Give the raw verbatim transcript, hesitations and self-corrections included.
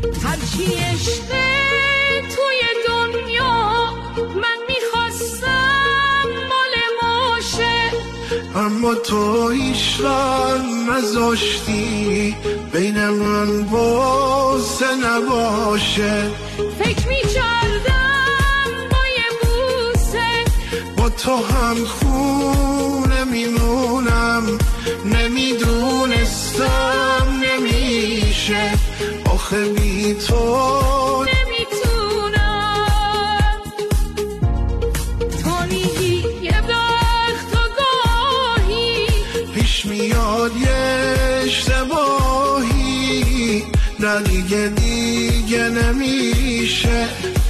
هرچی عشق توی دنیا من میخواستم مال باشه، اما تو هیچ را نذاشتی بین من بوسه نباشه. فکر میکردم با یه بوسه با تو هم خونه میمونم، نمیدونستم نمیشه، آخه بی تو نمیتونم. تو میگی یه وقت و گاهی پیش میاد یه اشتباهی، نه دیگه دیگه نمیشه.